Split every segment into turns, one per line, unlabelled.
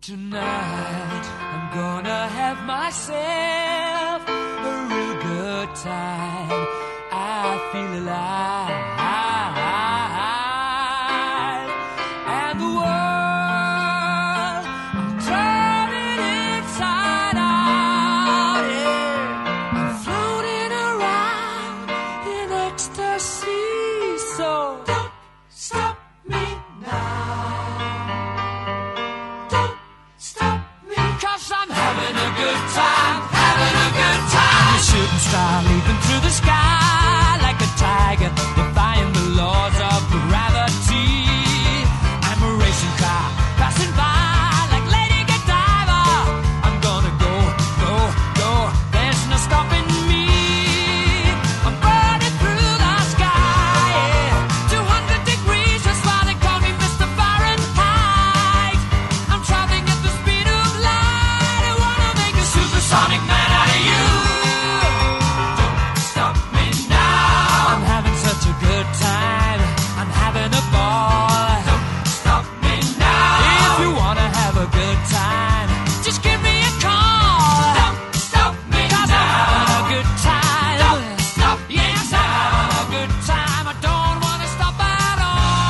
Tonight I'm gonna have myself a real good time. I feel alive, and the world I'm turning inside out. Yeah, I'm floating around in ecstasy. So don't stop me now. I'm having a good time, having a good time. A shooting star leaping through the sky like a tiger, defying the laws of gravity. I'm a racing car passing by like Lady Godiva. I'm gonna go, go, go. There's no stopping me. I'm burning through the sky, yeah. 200 degrees, that's why they call me Mr. Fahrenheit. I'm traveling at the speed of light. Supersonic man out of you. Don't stop me now. I'm having such a good time. I'm having a ball. Don't stop me now. If you wanna have a good time, just give me a call. Don't stop me now. I'm having a good time. Don't stop me now. I'm having a good time. I don't wanna stop at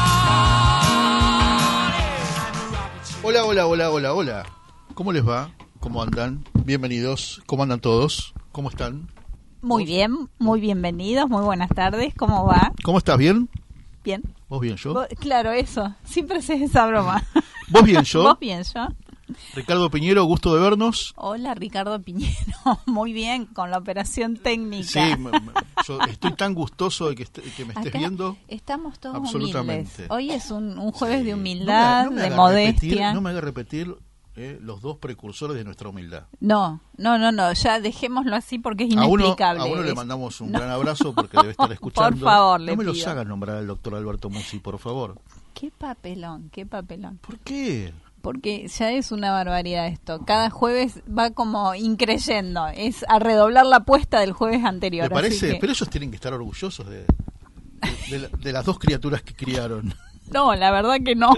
all.
Hola, hola, hola, hola, hola. ¿Cómo les va? ¿Cómo andan? Bienvenidos. ¿Cómo andan todos? ¿Cómo están?
Muy bien, muy bienvenidos, muy buenas tardes. ¿Cómo va?
¿Cómo estás? ¿Bien?
Bien.
¿Vos bien, yo?
Claro, eso. Siempre haces esa broma.
¿Vos bien, yo?
¿Vos bien, yo?
Ricardo Piñero, gusto de vernos.
Hola, Ricardo Piñero. Muy bien, con la operación técnica.
Sí, yo estoy tan gustoso de que me estés
Acá
viendo.
Estamos todos
Absolutamente.
humildes. Hoy es un jueves
Sí.
de humildad,
No me
de
haga
modestia.
no me haga repetir los dos precursores de nuestra humildad.
No, ya dejémoslo así porque es
A
inexplicable.
uno le mandamos un gran abrazo porque debe estar escuchando.
Por favor, le
no me
pido.
los hagas nombrar al doctor Alberto Musi, por favor.
Qué papelón, qué papelón.
¿Por qué?
Porque ya es una barbaridad esto. Cada jueves va como increyendo. Es a redoblar la apuesta del jueves anterior.
¿Me parece?
Así que...
Pero ellos tienen que estar orgullosos de las dos criaturas que criaron.
No, la verdad que no.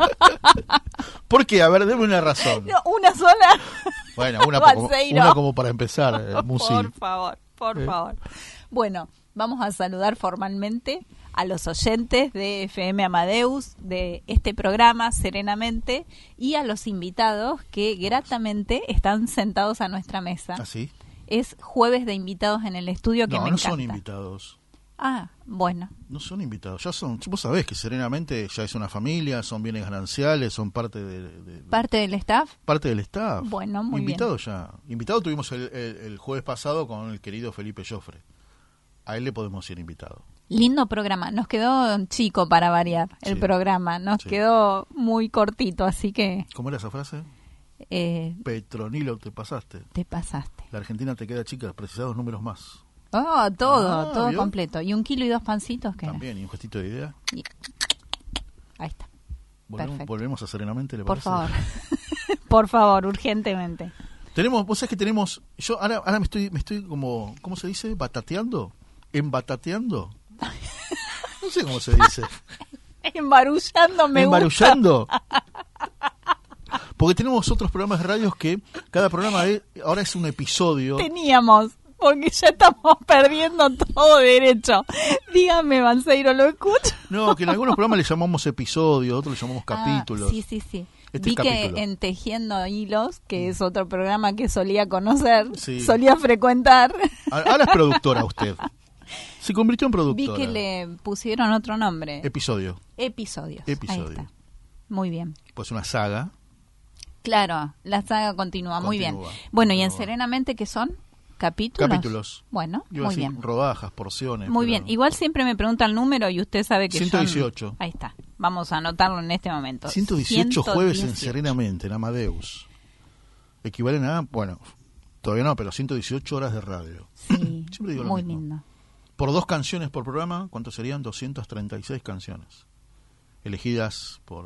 ¿Por qué? A ver, deme una razón.
No, una sola.
Bueno, una
Balseiro.
como para empezar, Musi.
Por favor. Bueno, vamos a saludar formalmente a los oyentes de FM Amadeus, de este programa, Serenamente, y a los invitados que gratamente están sentados a nuestra mesa.
¿Ah, sí?
Es jueves de invitados en el estudio que me
No
encanta.
son invitados.
Ah, bueno.
No son invitados, ya son. Vos sabés que Serenamente ya es una familia, son bienes gananciales, son parte de
¿Parte del staff?
parte del staff.
Bueno, muy
invitado bien. Ya. Invitado tuvimos el jueves pasado con el querido Felipe Joffre. A él le podemos decir invitado.
Lindo programa. Nos quedó chico para variar el programa. Nos quedó muy cortito, así que...
¿Cómo era esa frase? Petronilo, te pasaste.
Te pasaste.
La Argentina te queda chica, precisás 2 números más.
Oh, todo
¿vio?
completo. ¿Y 1 kilo y 2 pancitos? ¿Qué
También, y un gestito de idea.
era? Ahí está. Perfecto.
Volvemos a Serenamente, ¿le
Por
parece?
favor. Por favor, urgentemente.
Vos sabés que tenemos, yo ahora me estoy como, ¿cómo se dice? ¿Batateando? ¿Embatateando? No sé cómo se dice.
Embarullando me
¿Embarullando? Porque tenemos otros programas de radios que cada programa ahora es un episodio.
Teníamos, porque ya estamos perdiendo todo derecho. Dígame, Balseiro, ¿lo escucho?
No, que en algunos programas le llamamos episodios, otros le llamamos capítulos.
Sí.
Este
Vi
es capítulo.
que en Tejiendo Hilos, que es otro programa que solía conocer,
Sí.
solía frecuentar,
Ahora es productora usted. Se convirtió en productora.
vi que le pusieron otro nombre.
Episodios.
Episodios. Ahí está. Muy bien.
Pues una saga.
Claro, la saga continúa. Muy bien. Bueno, ¿y en Serenamente qué son? ¿Capítulos? Bueno,
Iba a
muy
decir
bien.
rodajas, porciones.
Muy
pero-
bien. Igual siempre me pregunta el número y usted sabe que
118.
son... Ahí está. Vamos a anotarlo en este momento.
118 jueves en
118.
Serenamente, en Amadeus. Equivalen a, bueno, todavía no, pero 118 horas de radio.
Sí,
Siempre digo lo
muy
mismo.
lindo.
Por 2 canciones por programa, ¿cuántos serían? 236 canciones. Elegidas por...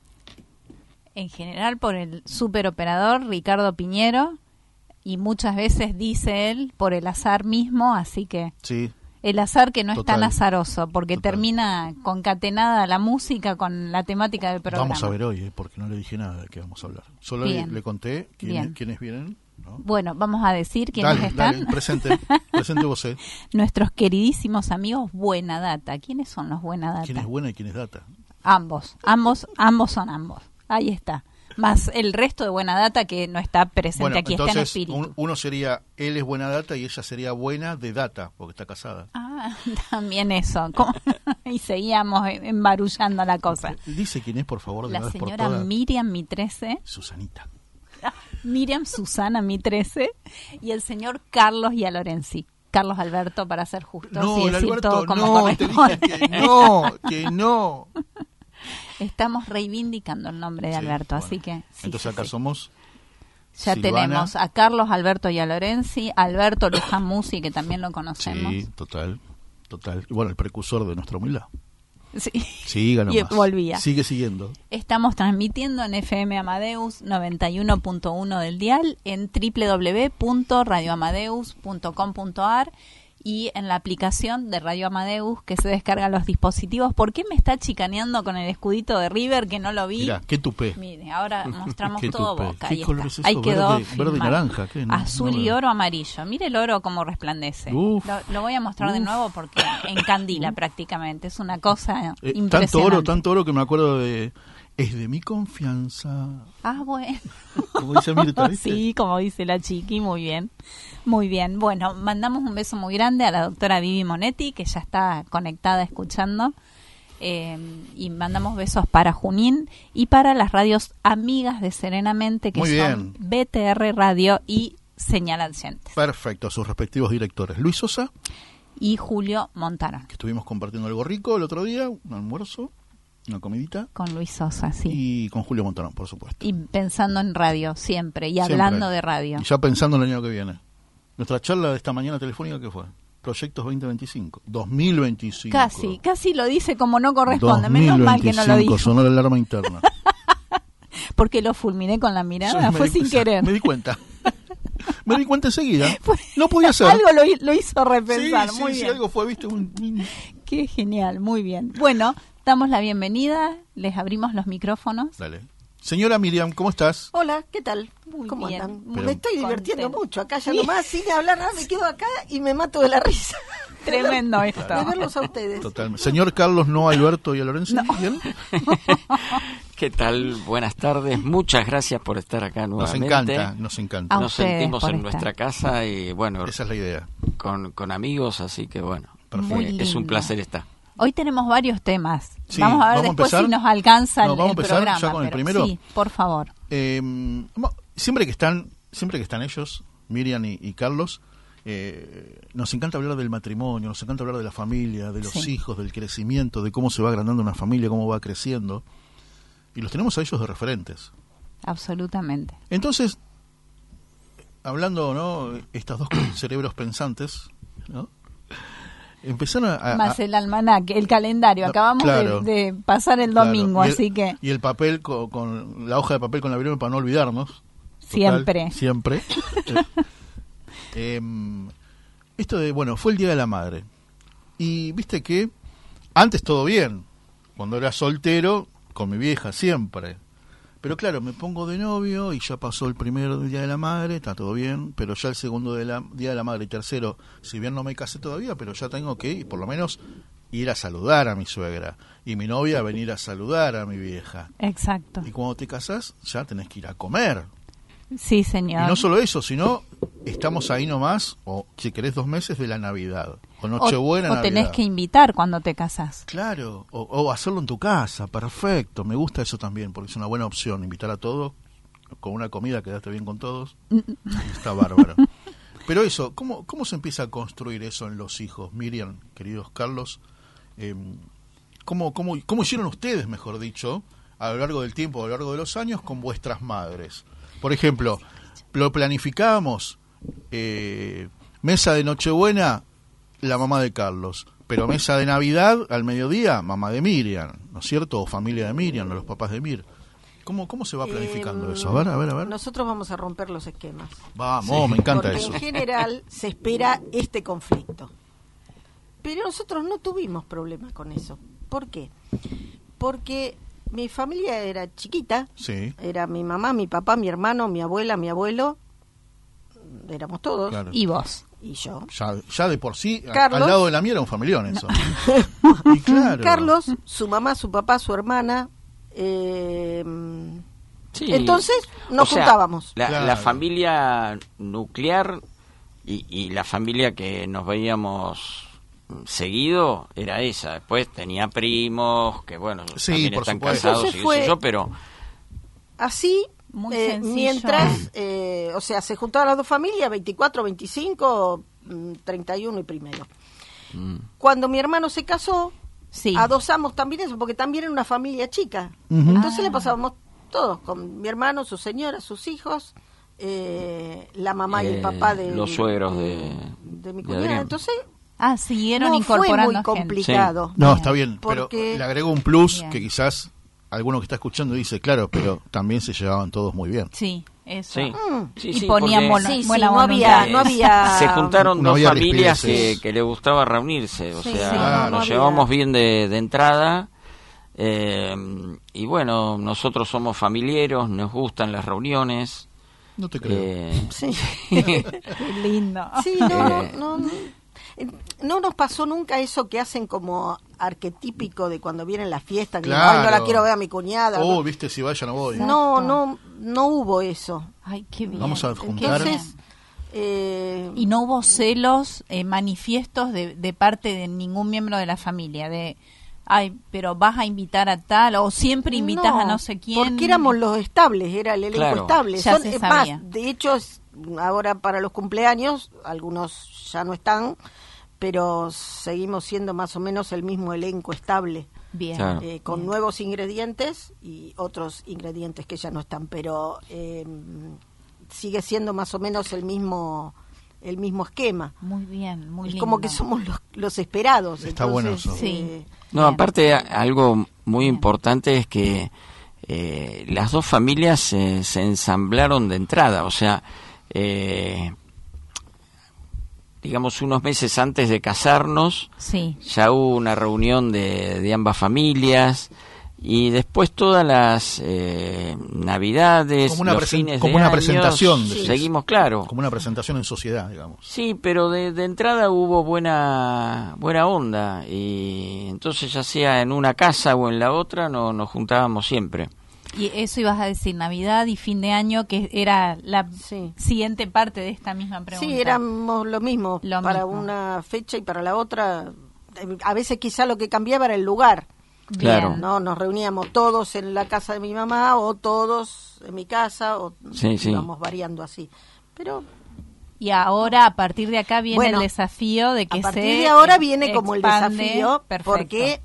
En general por el superoperador Ricardo Piñero, y muchas veces dice él por el azar mismo, así que
Sí.
El azar que no es tan
Total.
azaroso, porque
Total.
termina concatenada la música con la temática del programa.
Vamos a ver hoy, porque no le dije nada de qué vamos a hablar. Solo
Bien.
le conté
Bien.
quiénes vienen. ¿No?
Bueno, vamos a decir quiénes
Dale,
están.
dale, presente vos.
Nuestros queridísimos amigos Buena Data. ¿Quiénes son los Buena Data?
¿Quién es buena y quién es data?
Ambos son ambos. Ahí está. Más el resto de Buena Data que no está presente
Bueno,
aquí, está en
entonces
espíritu.
uno sería, él es buena data y ella sería buena de data, porque está casada.
Ah, también eso. ¿Cómo? Y seguíamos embarullando la cosa.
Dice quién es, por favor, de
La
una vez por
señora
todas.
Miriam Mitrese,
Susanita.
Miriam Susana Mitrese y el señor Carlos Lorenzi. Carlos Alberto, para ser justos
No,
y
el
decir
Alberto,
todo como
no, te
corresponde.
dije que no.
Estamos reivindicando el nombre de
Sí,
Alberto,
bueno.
así que sí,
Entonces
sí,
acá
sí.
somos
Ya
Silvana.
tenemos a Carlos Alberto Lorenzi, Alberto Luján Musi, que también lo conocemos.
Sí, total. Y bueno, el precursor de nuestra humildad.
Sí.
Siga
Y
nomás.
volvía.
Sigue siguiendo.
Estamos transmitiendo en FM Amadeus 91.1 del dial, en www.radioamadeus.com.ar y en la aplicación de Radio Amadeus que se descarga en los dispositivos. ¿Por qué me está chicaneando con el escudito de River que no lo vi?
Mirá, qué tupé.
Mire, ahora mostramos
Qué
todo
tupé.
Boca.
¿Qué
Ahí
color
está.
es eso?
Ahí quedó
Verde y
filmado.
naranja, ¿qué? No,
Azul
no
y
veo.
oro amarillo. Mire el oro como resplandece.
Uf.
Lo voy a mostrar de nuevo porque encandila prácticamente. Es una cosa
Tanto
impresionante.
tanto oro que me acuerdo de... Es de mi confianza.
Ah, bueno.
Como dice Mirta, ¿viste?
Sí, como dice la chiqui, muy bien. Muy bien. Bueno, mandamos un beso muy grande a la doctora Vivi Monetti, que ya está conectada escuchando. Y mandamos besos para Junín y para las radios amigas de Serenamente, que
Muy
son BTR Radio y Señal Adyentes.
Perfecto, a sus respectivos directores. Luis Sosa,
Y Julio Montaron.
que estuvimos compartiendo algo rico el otro día, un almuerzo, una comidita,
Con Luis Sosa, sí.
y con Julio Montarón, por supuesto.
Y pensando en radio siempre, y
Siempre.
hablando de radio.
Y ya pensando en el año que viene. Nuestra charla de esta mañana telefónica, ¿qué fue? Proyectos 2025. 2025.
Casi lo dice como no corresponde. Menos mal que no lo dijo.
Sonó la alarma interna.
Porque lo fulminé con la mirada,
Sí,
fue sin querer.
Me di cuenta. Me di cuenta enseguida. No podía ser.
Algo lo hizo repensar,
Sí,
muy
sí,
bien.
algo fue, viste,
Qué genial, muy bien. Bueno, damos la bienvenida, les abrimos los micrófonos.
Dale. Señora Miriam, ¿cómo estás?
Hola, ¿qué tal?
Muy
¿Cómo
bien,
andan?
muy
Me estoy divirtiendo
contenta.
mucho. Acá ya nomás, sin hablar nada, me quedo acá y me mato de la risa.
Tremendo esto.
De verlos a ustedes.
Totalmente. Señor Carlos, no Alberto y a Lorenzo. ¿Bien?
¿Qué tal? Buenas tardes. Muchas gracias por estar acá
Nos
nuevamente.
encanta, nos encanta.
A
Nos
ustedes
sentimos
por
en
estar.
nuestra casa y bueno,
Esa es la idea.
con amigos, así que bueno,
Muy
es
lindo.
un placer estar.
Hoy tenemos varios temas.
Sí,
vamos a ver
¿vamos a
después
empezar?
si nos alcanza
No,
el
¿vamos a empezar
programa.
ya con el
pero
primero?
Sí, por favor.
Siempre que están ellos, Miriam y Carlos, nos encanta hablar del matrimonio, nos encanta hablar de la familia, de los
Sí.
hijos, del crecimiento, de cómo se va agrandando una familia, cómo va creciendo. Y los tenemos a ellos de referentes.
Absolutamente.
Entonces, hablando, ¿no? Estos dos cerebros pensantes, ¿no? Empezaron a...
Más el almanaque, el calendario.
No,
Acabamos
claro.
de pasar el
claro,
domingo,
y el-
así que
Y el papel con la hoja de papel con la virome para no olvidarnos.
siempre.
Siempre. Esto de, bueno, fue el Día de la Madre. Y viste que antes todo bien. Cuando era soltero, con mi vieja siempre. Pero claro, me pongo de novio y ya pasó el primer Día de la Madre, está todo bien. Pero ya el segundo Día de la Madre y tercero, si bien no me casé todavía, pero ya tengo que por lo menos ir a saludar a mi suegra. Y mi novia venir a saludar a mi vieja.
Exacto.
Y cuando te casás, ya tenés que ir a comer.
Sí, señor.
Y no solo eso, sino estamos ahí nomás, o si querés 2 meses de la Navidad, o Nochebuena,
o
Navidad.
tenés que invitar cuando te casás.
Claro, o hacerlo en tu casa, perfecto, me gusta eso también, porque es una buena opción, invitar a todos, con una comida, quedaste bien con todos, está bárbaro. Pero eso, ¿cómo se empieza a construir eso en los hijos? Miriam, queridos Carlos, ¿cómo hicieron ustedes, mejor dicho, a lo largo del tiempo, a lo largo de los años, con vuestras madres? Por ejemplo, lo planificábamos, mesa de Nochebuena, la mamá de Carlos, pero mesa de Navidad, al mediodía, mamá de Miriam, ¿no es cierto? O familia de Miriam, o los papás de Mir. ¿Cómo se va planificando eso? A ver.
Nosotros vamos a romper los esquemas.
Vamos, me encanta
Porque
eso.
en general se espera este conflicto. Pero nosotros no tuvimos problemas con eso. ¿Por qué? Porque mi familia era chiquita.
Sí.
Era mi mamá, mi papá, mi hermano, mi abuela, mi abuelo. Éramos todos.
Claro.
Y vos.
Y yo.
Ya de por sí,
Carlos.
al lado de la mía era un familión eso. Y claro.
Carlos, su mamá, su papá, su hermana.
Sí.
Entonces nos
O sea,
juntábamos.
Claro.
La familia nuclear y la familia que nos veíamos seguido era esa. Después tenía primos que, bueno,
Sí,
también
por
están
supuesto.
casados
Entonces
y
fue-
qué sé yo, pero
Así,
Muy sencillo.
mientras, o sea, se juntaban las dos familias, 24, 25, 31 y primero. Cuando mi hermano se casó,
Sí.
adosamos también eso, porque también era una familia chica.
Ujú.
Entonces le pasábamos todos, con mi hermano, su señora, sus hijos, la mamá y el papá de
los suegros de
mi
de
cuñada.
Adrián.
Entonces,
Siguieron
no
incorporando
fue muy
gente.
complicado.
No,
Bien.
está bien, pero
Porque-
le agrego un plus
Bien.
que quizás alguno que está escuchando dice, claro, pero también se llevaban todos muy bien.
Sí, eso.
sí. Sí,
Y
sí,
ponían
porque
buena,
Sí, sí,
buena
no
voluntad.
había- no había-
se juntaron
No
dos
había
familias
rispideces.
que le gustaba reunirse, o
Sí,
sea,
sí,
no
nos
había-
llevamos bien de entrada, y bueno, nosotros somos familiares, nos gustan las reuniones.
No te creo.
Sí.
Qué lindo.
Sí, no nos pasó nunca eso que hacen como arquetípico de cuando vienen las fiestas, que
Claro.
ay, no la quiero ver a mi cuñada.
Oh,
no.
viste, si vaya no voy.
No hubo eso.
Ay, qué bien.
Vamos a juntar.
Entonces,
Y no hubo celos manifiestos de parte de ningún miembro de la familia, de, ay, pero vas a invitar a tal, o siempre invitas a no sé quién.
Porque éramos los estables, era el elenco
Claro.
estable.
Ya se
es
sabía.
más, de hecho, ahora para los cumpleaños, algunos ya no están, pero seguimos siendo más o menos el mismo elenco estable.
Bien.
Claro.
Con nuevos ingredientes y otros ingredientes que ya no están, pero sigue siendo más o menos el mismo esquema.
Muy bien, muy
Es
lindo.
como que somos los esperados.
Está
entonces,
bueno eso.
Sí.
No,
Bien.
aparte algo muy
Bien.
importante es que las dos familias se ensamblaron de entrada, o sea, digamos unos meses antes de casarnos,
Sí.
ya hubo una reunión de ambas familias y después todas las navidades,
Como una
los
presen-
fines
como
de
una
años,
presentación, decís.
seguimos, claro.
Como una presentación en sociedad, digamos.
Sí, pero de entrada hubo buena onda y entonces ya sea en una casa o en la otra nos juntábamos siempre.
Y eso ibas a decir, Navidad y fin de año, que era la
Sí.
siguiente parte de esta misma pregunta.
Sí, éramos lo mismo
Lo
para
mismo.
una fecha y para la otra. A veces quizá lo que cambiaba era el lugar.
Bien.
Claro.
No, nos reuníamos todos en la casa de mi mamá o todos en mi casa o
Sí, sí.
íbamos variando así. Pero
Y ahora, a partir de acá, viene
Bueno,
el desafío de que
a partir
se
de ahora viene como el
expande.
desafío
Perfecto.
porque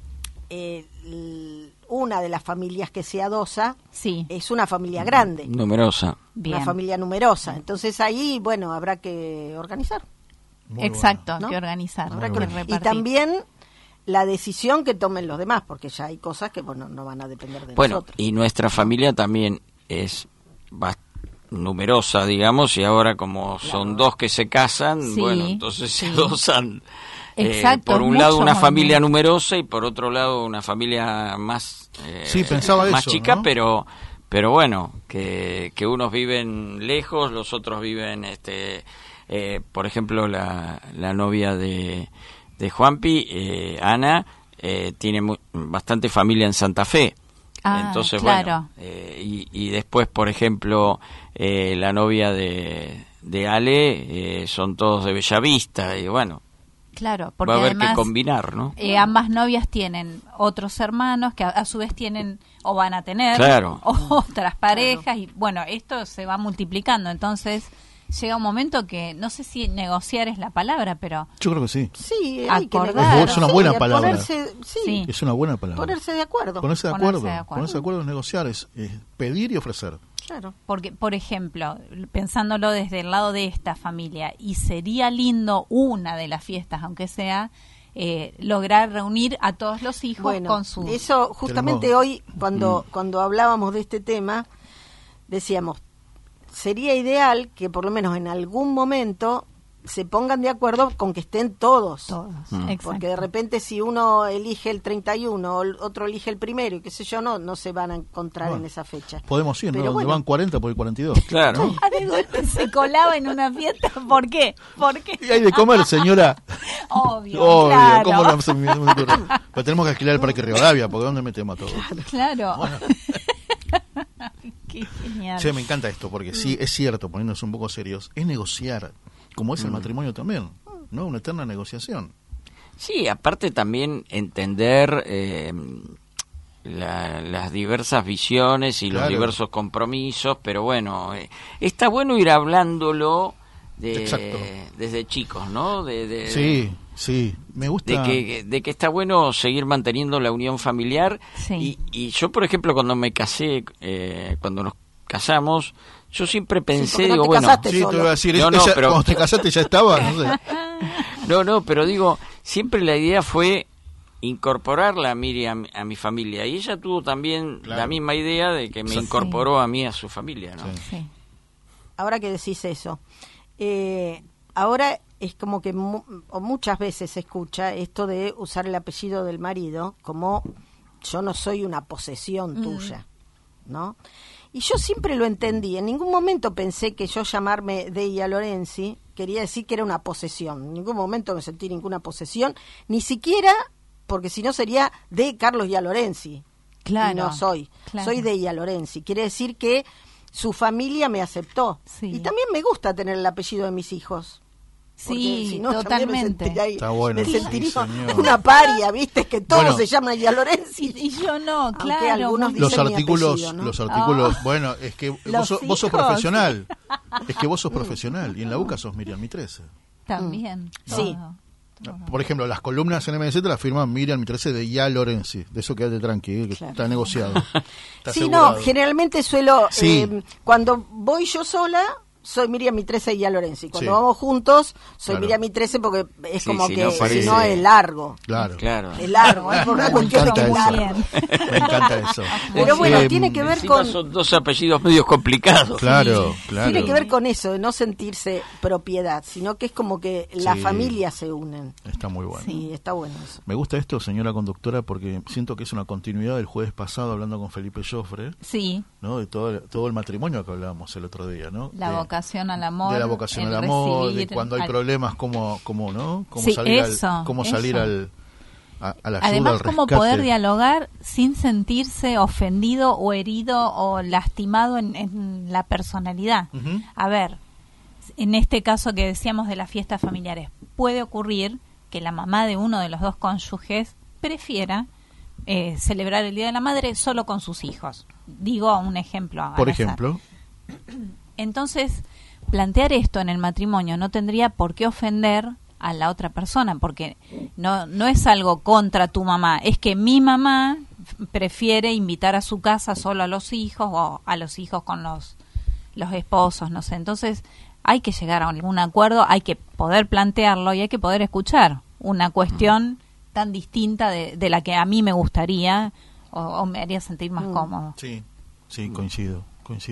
una de las familias que se adosa
Sí,
es una familia grande,
Numerosa.
bien.
una familia numerosa. Entonces ahí, bueno, habrá que organizar.
Muy
Exacto,
bueno. ¿no?
que organizar,
Habrá
que
que-
repartir.
y también la decisión que tomen los demás, porque ya hay cosas que bueno no van a depender de
Bueno,
nosotros.
y nuestra familia también es numerosa, digamos, y ahora como son dos que se casan,
Sí,
bueno, entonces
sí.
se adosan.
Exacto,
por
es
un lado
mucho
una familia
movimiento.
numerosa y por otro lado una familia más
Sí, pensaba
más
eso,
chica,
¿no?
pero bueno, que unos viven lejos, los otros viven por ejemplo la novia de Juanpi, Ana, tiene bastante familia en Santa Fe.
Ah,
Entonces,
claro.
bueno, y después, por ejemplo, la novia de Ale, son todos de Bellavista, y bueno,
Claro, porque
va a haber
además
que combinar, ¿no?
Ambas novias tienen otros hermanos que a su vez tienen o van a tener
Claro.
otras parejas y bueno, esto se va multiplicando, entonces llega un momento que no sé si negociar es la palabra, pero
Yo creo que sí.
Sí, hay que
Acordar.
negociar.
Es una buena
Sí,
palabra.
ponerse, sí,
Sí.
Es una buena palabra.
ponerse de acuerdo.
Ponerse de
Ponerse
acuerdo.
de acuerdo.
Ponerse de acuerdo es negociar, es pedir y ofrecer.
Claro.
porque, por ejemplo, pensándolo desde el lado de esta familia, y sería lindo una de las fiestas, aunque sea, lograr reunir a todos los hijos
Bueno,
con sus...
eso justamente
Tenemos-
hoy cuando hablábamos de este tema decíamos sería ideal que por lo menos en algún momento se pongan de acuerdo con que estén todos.
Exacto.
Porque de repente si uno elige el 31, otro elige el 1, y qué sé yo, no se van a encontrar en esa fecha.
Podemos ir,
Pero
¿no?
bueno.
Van 40 por el 42.
Claro.
De golpe se colaba en una fiesta. ¿Por qué?
Y hay de comer, señora.
Obvio, claro.
¿Cómo no se me ocurre? Pero tenemos que alquilar el Parque Rivadavia, porque ¿dónde metemos a todos?
Claro. Qué genial.
Che, me encanta esto, porque sí, es cierto, poniéndose un poco serios, es negociar, como es el matrimonio también, ¿no? Una eterna negociación.
Sí, aparte también entender las diversas visiones y los
Claro.
diversos compromisos, pero bueno, está bueno ir hablándolo
Exacto.
desde chicos, ¿no?
Sí, me gusta.
De que está bueno seguir manteniendo la unión familiar.
Sí.
Y yo, por ejemplo, cuando me casé, cuando nos casamos, yo siempre pensé,
porque no
digo,
te
bueno,
casaste
Sí, te
solo.
voy a decir,
No,
ella,
pero-
cuando te casaste ya estaba, no sé.
no, pero digo, siempre la idea fue incorporarla a Miriam a mi familia, y ella tuvo también
Claro.
la misma idea de que me
Sí.
incorporó a mí a su familia, ¿no?
Sí.
Sí.
Ahora que decís eso, ahora es como que o muchas veces se escucha esto de usar el apellido del marido como yo no soy una posesión tuya, ¿no? Y yo siempre lo entendí, en ningún momento pensé que yo llamarme Deia Lorenzi quería decir que era una posesión, en ningún momento me sentí ninguna posesión, ni siquiera, porque si no sería de Carlos Ia Lorenzi.
Claro.
Y no soy,
Claro.
soy Deia Lorenzi, quiere decir que su familia me aceptó.
Sí.
Y también me gusta tener el apellido de mis hijos. Porque
Sí,
si no, también me
totalmente.
sentiría,
Está bueno,
me
sí,
sentiría
señor.
una paria, ¿viste? Que todos
Bueno.
se llaman Ia Lorenzi.
Y yo no,
Aunque
claro.
algunos
muy-
Los
Dicen mi
artículos,
apellido, ¿no?
bueno, es que
Los
vos sos
hijos.
profesional. Es que vos sos profesional. Y en la UCA sos Miriam Mi13.
También.
Sí.
todo.
Por ejemplo, las columnas en MZ las firma Miriam Mi13 de Ya Lorenzi. De eso quédate tranquilo, que
Claro.
está negociado. Está
Sí,
asegurado.
no, generalmente suelo,
Sí.
cuando voy yo sola, soy Miriam Mi13 y Ia Lorenzi. Cuando
Sí.
vamos juntos, soy
Claro.
Miriam Mi13 porque es
Sí,
como
si
que
no
si
parece-
no es largo.
Claro.
Claro.
Es largo, es por una
Me
cuestión de que
encanta
es
eso.
largo.
Bien.
Me encanta eso.
Pero bueno,
Eh,
tiene que ver
Encima
con...
son dos apellidos medio complicados.
Claro, claro.
Tiene que ver con eso, de no sentirse propiedad, sino que es como que las
Sí.
familias se unen.
Está muy bueno.
Sí, está bueno eso.
Me gusta esto, señora conductora, porque siento que es una continuidad del jueves pasado hablando con Felipe Joffre,
Sí,
¿no? De todo el matrimonio que hablábamos el otro día, ¿no?
la
De-
vocación al amor.
de la vocación
el
al amor, de
recibir
cuando hay
al-
problemas, cómo ¿no? Cómo
Sí,
salir
eso,
a la ayuda,
Además,
al
cómo
rescate.
poder dialogar sin sentirse ofendido o herido o lastimado en la personalidad.
Ujú.
A ver, en este caso que decíamos de las fiestas familiares, puede ocurrir que la mamá de uno de los dos cónyuges prefiera celebrar el Día de la Madre solo con sus hijos. Digo un ejemplo. al
Por
azar.
ejemplo,
Entonces, plantear esto en el matrimonio no tendría por qué ofender a la otra persona, porque no es algo contra tu mamá, es que mi mamá prefiere invitar a su casa solo a los hijos o a los hijos con los esposos, no sé. Entonces, hay que llegar a algún acuerdo, hay que poder plantearlo y hay que poder escuchar una cuestión tan distinta de la que a mí me gustaría o me haría sentir más cómodo.
sí, coincido.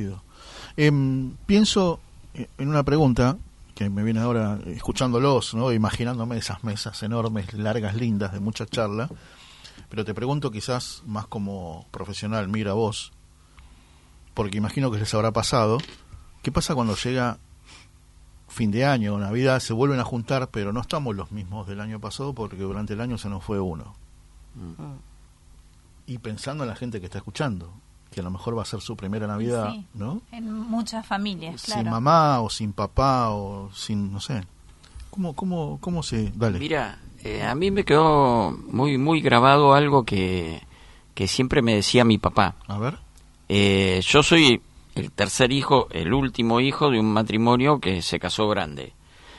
Pienso en una pregunta que me viene ahora escuchándolos, ¿no? Imaginándome esas mesas enormes, largas, lindas, de mucha charla, pero te pregunto quizás más como profesional, mira vos, porque imagino que les habrá pasado, ¿qué pasa cuando llega fin de año, Navidad, se vuelven a juntar, pero no estamos los mismos del año pasado porque durante el año se nos fue uno? Y pensando en la gente que está escuchando, que a lo mejor va a ser su primera Navidad,
Sí,
¿no?
en muchas familias, claro.
Sin mamá o sin papá o sin, no sé. ¿Cómo se...? Dale.
Mira, a mí me quedó muy grabado algo que siempre me decía mi papá.
A ver.
Yo soy el tercer hijo, el último hijo de un matrimonio que se casó grande.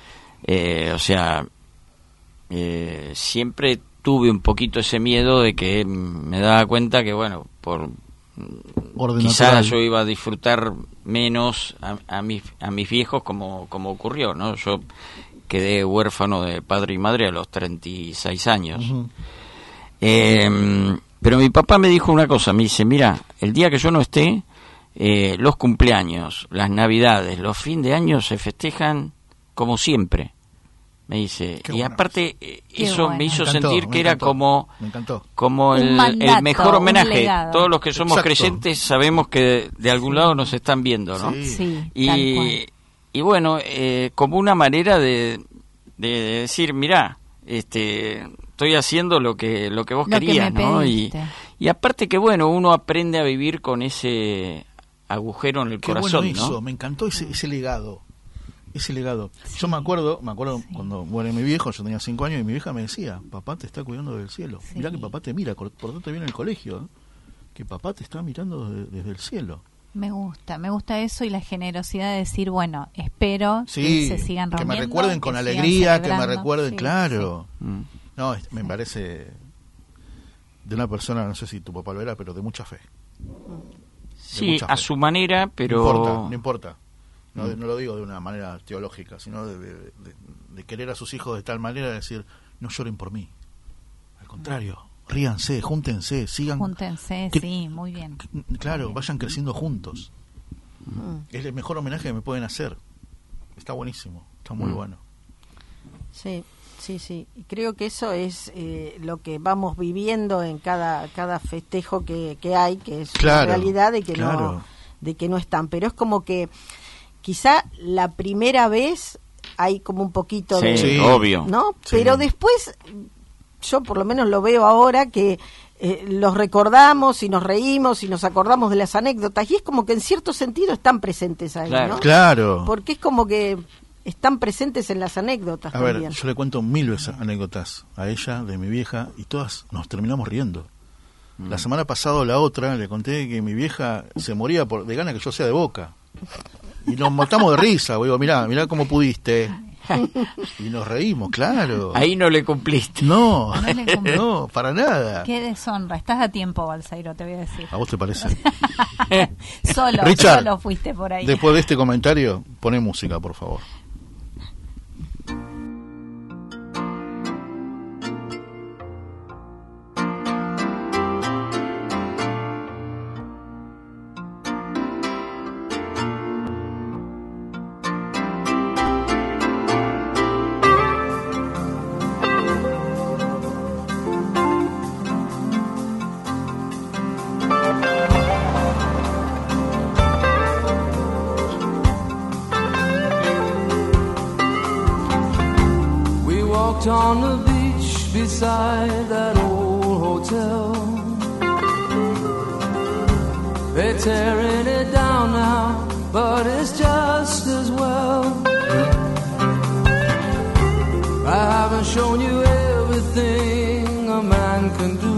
Siempre tuve un poquito ese miedo de que me daba cuenta que, bueno, por
Orden
quizás
natural.
yo iba a disfrutar menos a mis viejos como ocurrió, ¿no? Yo quedé huérfano de padre y madre a los 36 años.
Ujú.
Pero mi papá me dijo una cosa, me dice, mira, el día que yo no esté, los cumpleaños, las navidades, los fin de año se festejan como siempre, me dice.
Qué
Y
bueno.
aparte, eso
bueno.
me hizo
Me encantó,
sentir
me
que era
encantó. Me encantó.
como
Un
el
mandato,
mejor
un
homenaje.
legado.
Todos los que somos
Exacto.
creyentes sabemos que de algún lado nos están viendo, ¿no?
Sí.
Sí, tal
Y,
cual.
y bueno, como una manera de decir, mirá, estoy haciendo lo que vos
Lo que
querías,
me
¿no? Y aparte que bueno, uno aprende a vivir con ese agujero en el
Qué
corazón,
bueno eso,
¿no?
me encantó ese legado. Ese legado. Yo me acuerdo cuando muere mi viejo, yo tenía 5 años y mi vieja me decía, papá te está cuidando del cielo.
Sí.
Mirá que papá te mira, por tanto te viene el colegio, ¿eh? Que papá te está mirando desde el cielo.
Me gusta eso y la generosidad de decir, bueno, espero
Sí,
que se sigan
que
reuniendo.
me recuerden con
sigan
alegría, que me
celebrando.
recuerden,
Sí,
claro.
Mm.
No, me parece de una persona, no sé si tu papá lo era, pero de mucha fe.
Sí,
mucha fe.
a su manera, pero...
No importa. No lo digo de una manera teológica, sino de querer a sus hijos de tal manera de decir, no lloren por mí. Al contrario, ríanse, júntense, sigan.
Júntense,
que-
sí, muy bien.
Claro,
Muy bien.
vayan creciendo juntos. Es el mejor homenaje que me pueden hacer. Está buenísimo, está muy bueno.
Sí, sí, sí. Y creo que eso es lo que vamos viviendo en cada festejo que hay, que es
Claro,
una realidad
claro.
de que no están. Pero es como que quizá la primera vez hay como un poquito
Sí,
de...
Sí.
obvio.
¿no?
Sí.
Pero después, yo por lo menos lo veo ahora que los recordamos y nos reímos y nos acordamos de las anécdotas y es como que en cierto sentido están presentes ahí,
Claro.
¿no?
Claro.
Porque es como que están presentes en las anécdotas
A ver,
también.
yo le cuento 1000 veces anécdotas a ella, de mi vieja, y todas nos terminamos riendo. La semana pasada o la otra le conté que mi vieja se moría de ganas que yo sea de Boca. Y nos matamos de risa, digo, mirá cómo pudiste. Y nos reímos, claro.
Ahí no le cumpliste.
No,
No le cumplí.
no, para nada.
Qué deshonra. Estás a tiempo, Balseiro, te voy a decir.
¿A vos te parece?
Solo
Richard,
fuiste por ahí.
Después de este comentario, poné música, por favor.
We walked on the beach beside that old hotel. They're tearing it down now, but it's just as well. I haven't shown you everything a man can do.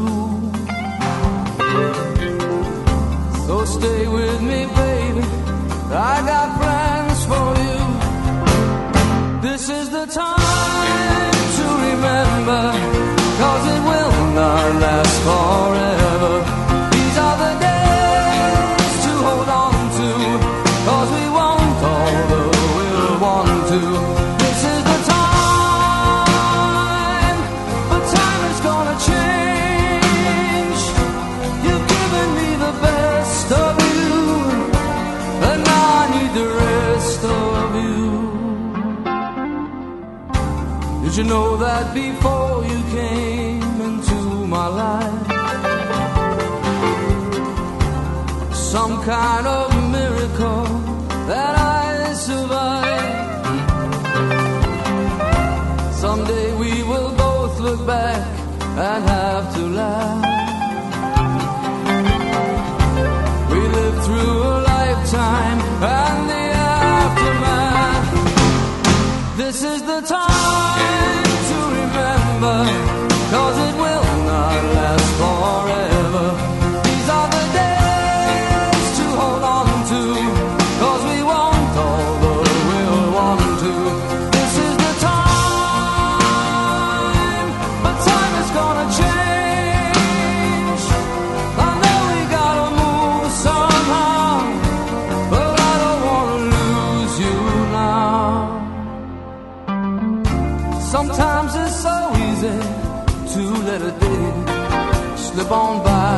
So stay with me, baby. I got plans for you. This is the time to remember, 'cause it will not last forever. These are the days to hold on to, 'cause we won't, although we'll want to. This is the time, but time is gonna change. You've given me the best of you, and now I need the rest of you. Did you know that before you came into my life, some kind of miracle that I survived? Someday we will both look back and have to laugh. We lived through a lifetime and the aftermath. This is the time to remember, 'cause it will not last forever. These are the days to hold on to, 'cause we won't, although we'll want to. This is the time, but time is gonna change. I know we gotta move somehow, but I don't wanna lose you now. Sometimes it's so easy to let a day slip on by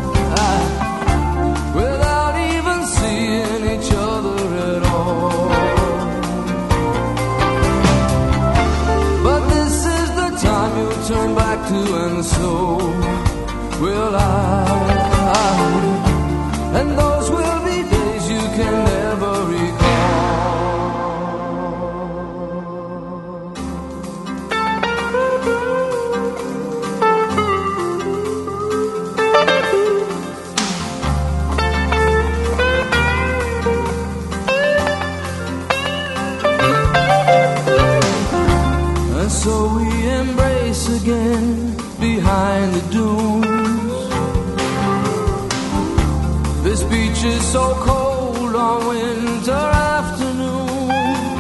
without even seeing each other at all. to, and so will I. And those will be days you can never recall. And so we embrace again behind the dunes. This beach is so cold on winter afternoons.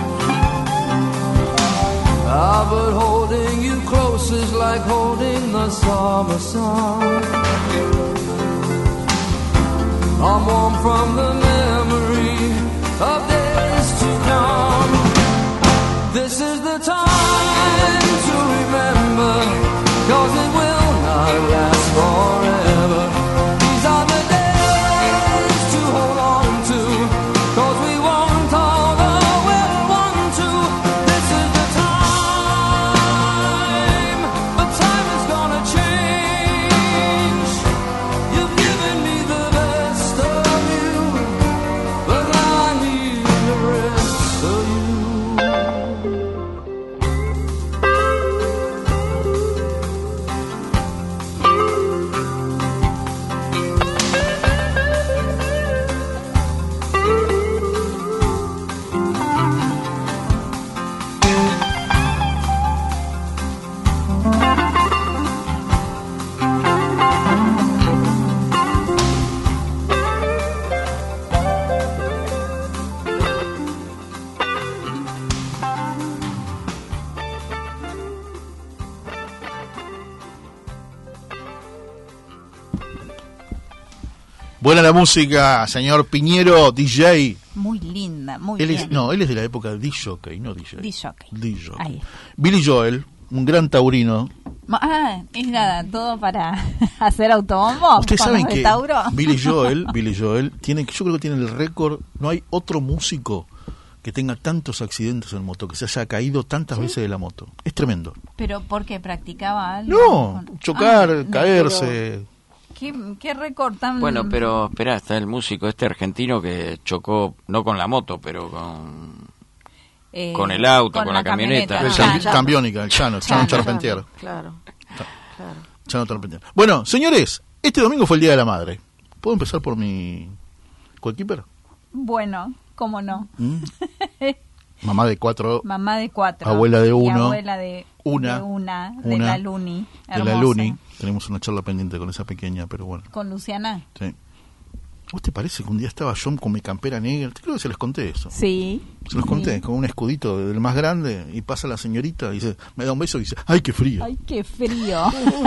Ah, but holding you close is like holding the summer sun. I'm warm from the memory of days to come. This is the time to remember, 'cause it will not last forever. These are the days to hold on to, 'cause we want all the we'll want to. This is the time, but time is gonna change. You've given me the best of you, but now I need the rest of you.
Buena la música, señor Piñero, DJ.
Muy linda, muy
Él
bien.
es, no, él es de la época de DJ, no DJ.
DJ.
DJ.
Ahí.
Billy Joel, un gran taurino.
Ah, es nada, todo para hacer autobombo.
Ustedes
con
saben
los de
que
Tauro.
Billy Joel tiene, yo creo que tiene el récord. No hay otro músico que tenga tantos accidentes en moto, que se haya caído tantas veces de la moto. Es tremendo.
¿Pero por qué? ¿Practicaba algo?
No, chocar,
Ah, no,
caerse.
¿Qué récord tan...
Bueno, pero espera, está el músico este argentino que chocó, no con la moto, pero con el auto, con la camioneta.
El Cambiónica, el Chano Charpentier.
Claro, claro.
Chano Charpentier. Bueno, señores, este domingo fue el Día de la Madre. ¿Puedo empezar por mi goalkeeper?
Bueno, cómo no.
Mamá de 4.
Mamá de 4.
Abuela de 1.
Abuela de una. De la Luni.
De la Luni. Tenemos una charla pendiente con esa pequeña, pero bueno.
¿Con Luciana?
Sí. ¿Vos te parece que un día estaba yo con mi campera negra? Creo que se les conté eso.
Sí.
Se los conté, con un escudito del más grande, y pasa la señorita y dice, me da un beso y dice, ¡ay, qué frío!
¡Ay, qué frío!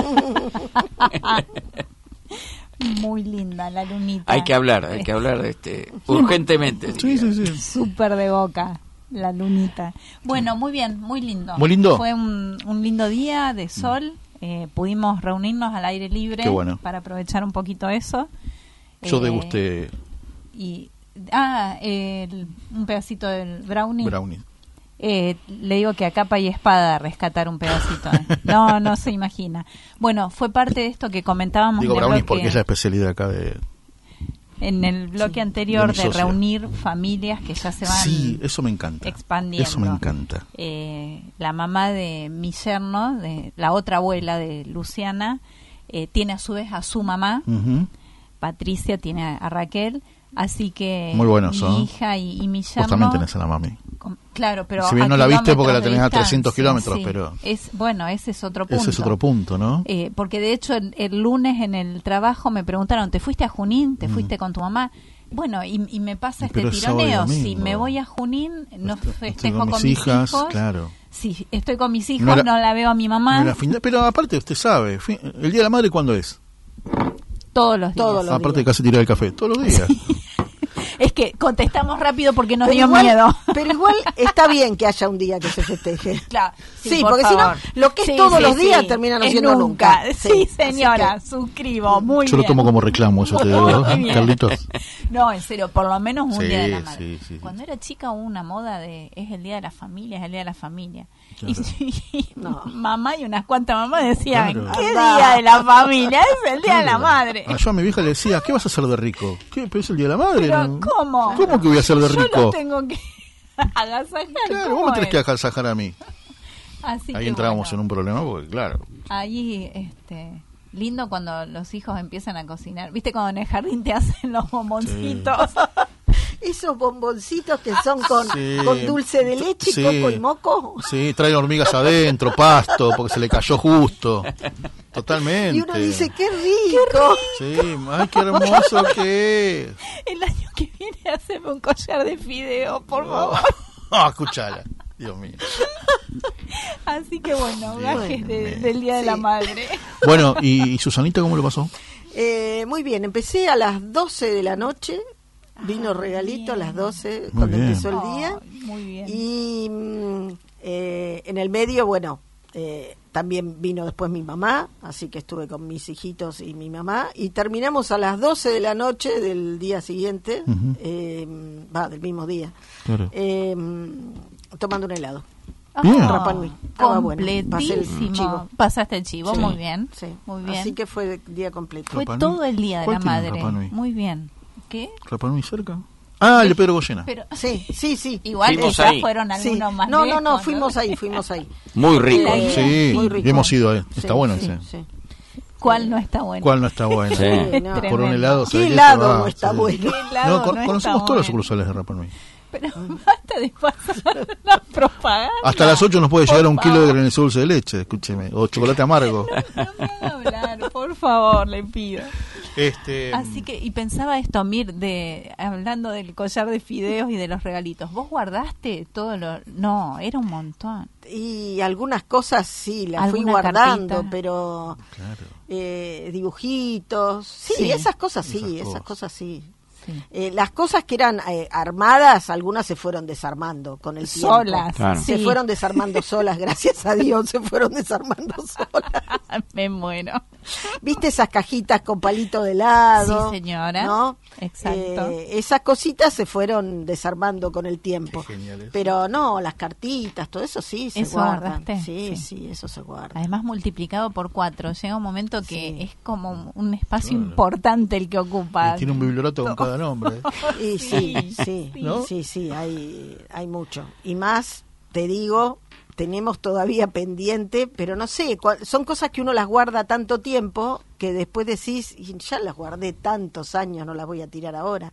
Muy linda la lunita.
Hay que hablar urgentemente.
Sí.
Súper de boca, la lunita. Bueno, muy bien, muy lindo.
Muy lindo.
Fue un lindo día de sol. Pudimos reunirnos al aire libre.
Qué bueno.
Para aprovechar un poquito eso.
Yo degusté
un pedacito del brownie.
Le
digo que a capa y espada rescatar un pedacito. No se imagina. Bueno, fue parte de esto que comentábamos.
Digo brownies porque es la especialidad acá
en el bloque anterior de reunir familias que ya se van.
Sí, eso me encanta.
Expandiendo.
Eso me encanta.
La mamá de mi yerno, de la otra abuela de Luciana, tiene a su vez a su mamá. Uh-huh. Patricia tiene a Raquel. Así que
muy buenos,
mi hija y mi yerno...
Vos también tenés a la mami.
Claro, pero
si bien no la viste porque la tenés a 300 kilómetros,
sí.
Pero...
ese es otro punto.
Ese es otro punto, ¿no?
Porque de hecho el lunes en el trabajo me preguntaron, ¿te fuiste a Junín? ¿Te fuiste con tu mamá? Bueno, y me pasa este tironeo. Si me voy a Junín, no festejo con mis hijos.
Claro.
Si estoy con mis hijos, no la veo a mi mamá.
Pero aparte, usted sabe, ¿el Día de la Madre cuándo es?
Todos los días.
Aparte de casi tirar el café, todos los días.
Es que contestamos rápido porque nos
Pero
dio
igual-
miedo.
Pero igual está bien que haya un día que se festeje.
Claro,
Sí,
por
porque si no,
favor.
lo que es todos los días termina no
es
siendo nunca.
Sí,
Sí,
señora,
así
suscribo, muy
Yo
bien.
lo tomo como reclamo, eso te digo,
Muy bien.
Carlitos.
No, en serio, por lo menos un
Sí,
día de la madre.
sí, sí.
Cuando era chica hubo una moda de es el día de la familia, es el día de la familia.
Claro.
Y
No.
mamá y unas cuantas mamás decían,
Claro.
¿qué
Andá.
día de la familia? Es el día de la madre.
Yo a mi vieja le decía, ¿qué vas a hacer de rico? ¿Qué? ¿Pero es el día de la madre?
Pero,
¿no?
¿cómo?
¿Cómo que voy a hacer de
Yo lo
rico?
tengo que agasajar.
Claro,
¿cómo
vos me tenés
es?
que agasajar a mí.
Así
Ahí
que
entramos
bueno,
en un problema porque, claro.
ahí, lindo cuando los hijos empiezan a cocinar. ¿Viste cuando en el jardín te hacen los bomboncitos?
Esos bomboncitos que son con,
Sí.
con dulce de leche,
Sí.
coco y moco.
Sí, traen hormigas adentro, pasto, porque se le cayó justo. Totalmente.
Y uno dice, ¡qué rico!
Sí, ay, qué hermoso que es.
El año que viene haceme un collar de fideo, por favor.
Ah, escuchala. Dios mío.
Así que bueno, gajes
Bueno,
del Día de
sí.
la Madre.
Bueno, ¿y Susanita cómo lo pasó?
Muy bien, empecé a las 12 de la noche. Vino regalito a las 12
Muy
cuando
bien.
empezó el día.
Ay, muy bien.
Y en el medio, bueno, también vino después mi mamá, así que estuve con mis hijitos y mi mamá. Y terminamos a las 12 de la noche del día siguiente,
Ujú.
del mismo día,
Claro.
tomando un helado.
Bien.
Rapa Nui. Estaba bueno. Pasé el
Completísimo.
chivo.
Pasaste el chivo,
Sí.
muy bien.
Sí.
Muy bien.
Así que fue día completo.
Fue
Rapa Nui.
todo el Día de
¿Cuál
la
tiene
Madre.
Rapa Nui?
Muy bien. ¿Qué?
¿Rapa Nui cerca? Ah, el de Pedro Goyena.
Pero
Sí, sí, sí.
igual
Fuimos
quizás
ahí.
fueron
Sí.
algunos más
No,
lejos,
fuimos ahí.
Muy rico.
La idea.
Sí,
muy rico.
hemos ido a él. Está
Sí,
bueno
sí,
ese.
sí.
¿Cuál no está bueno?
¿Cuál no está bueno?
Sí.
no.
Por un
Tremendo.
helado.
¿Qué
¿sabes qué?
helado
Se va,
no está
sí.
bueno?
¿Qué helado
No,
no está
conocemos todas las
bueno?
sucursales de Rapa Nui.
Pero basta de pasar la propaganda.
Hasta las 8 nos puede llegar
Por
un kilo de
favor.
granizado dulce de leche, escúcheme, o chocolate amargo.
No me haga hablar, por favor, le pido.
Este,
Así que, y pensaba esto, Mir, hablando del collar de fideos y de los regalitos. ¿Vos guardaste todo lo...? No, era un montón.
Y algunas cosas sí, las fui
¿Alguna
guardando,
carpita?
pero
claro.
dibujitos. Sí,
Sí.
esas cosas sí,
Esas
esas
cosas.
cosas sí.
Sí.
Las cosas que eran armadas, algunas se fueron desarmando con el tiempo.
Solas.
Claro.
Se
sí.
fueron desarmando solas, gracias a Dios, se fueron desarmando solas.
Me muero.
¿Viste esas cajitas con palito de helado?
Sí, señora.
¿No?
Exacto.
Esas cositas se fueron desarmando con el tiempo.
Qué genial eso.
Pero no, las cartitas, todo eso sí se
¿Eso
guardan.
guardaste?
Sí,
Sí.
sí, eso se guarda.
Además multiplicado por 4. Llega un momento que
Sí.
es como un espacio
Claro.
importante el que ocupa.
Y tiene un bibliorato con cada nombre.
Y sí, sí,
sí.
¿No?
sí, hay mucho. Y más, te digo, tenemos todavía pendiente, pero no sé, son cosas que uno las guarda tanto tiempo que después decís, "Y ya las guardé tantos años, no las voy a tirar ahora".